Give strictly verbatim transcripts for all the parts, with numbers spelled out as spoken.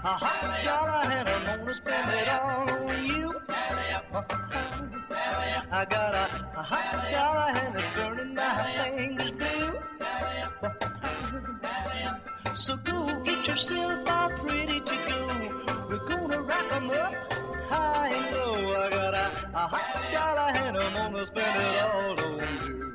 a hot dollar and I'm gonna spend it all on you. I got a, a hot dollar and it's burning my fingers blue. So go get yourself all pretty to go. We're gonna rock 'em up high and low. I got a, a hot dollar and I'm gonna spend it all on you.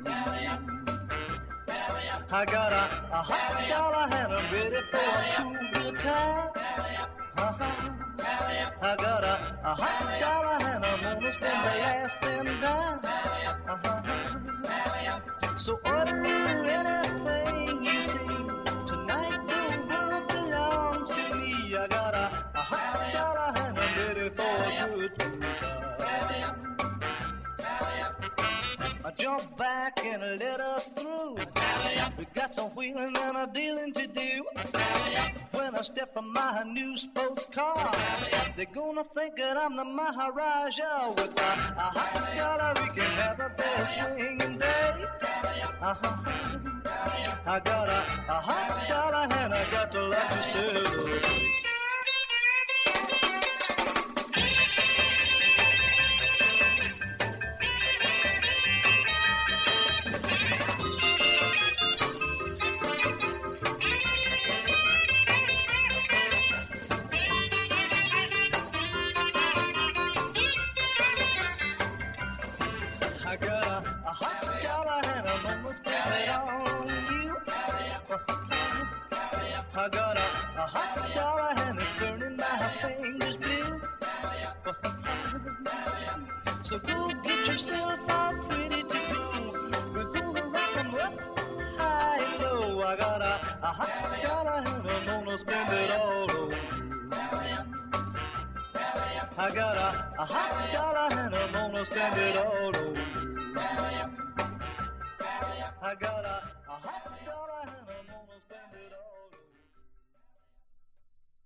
I got a, a hot dollar and I'm ready for a cool good time. Uh-huh. I got a, a hot dollar and I'm gonna spend the last damn dime. Uh-huh. So order anything you see. Tonight the world belongs to me. I got a, a hot dollar and I'm ready for a good time. I jump back and let us through. We got some wheeling and a dealing to do. When I step from my new sports car, they're gonna think that I'm the Maharaja. With a, a hot dollar we can have a very swinging day. Uh-huh. I got a, a hot dollar and I got to let you celebrate. I got a, a hot dollar and I'm gonna spend it all on you. I got a, a hot dollar and it's burning my fingers blue. So go get yourself all pretty to go. We're gonna rock 'em up high and low. I got a, a hot dollar and I'm gonna spend it all on you. I got a, a hot dollar and I'm gonna spend it all on you. I got a, a hot dollar.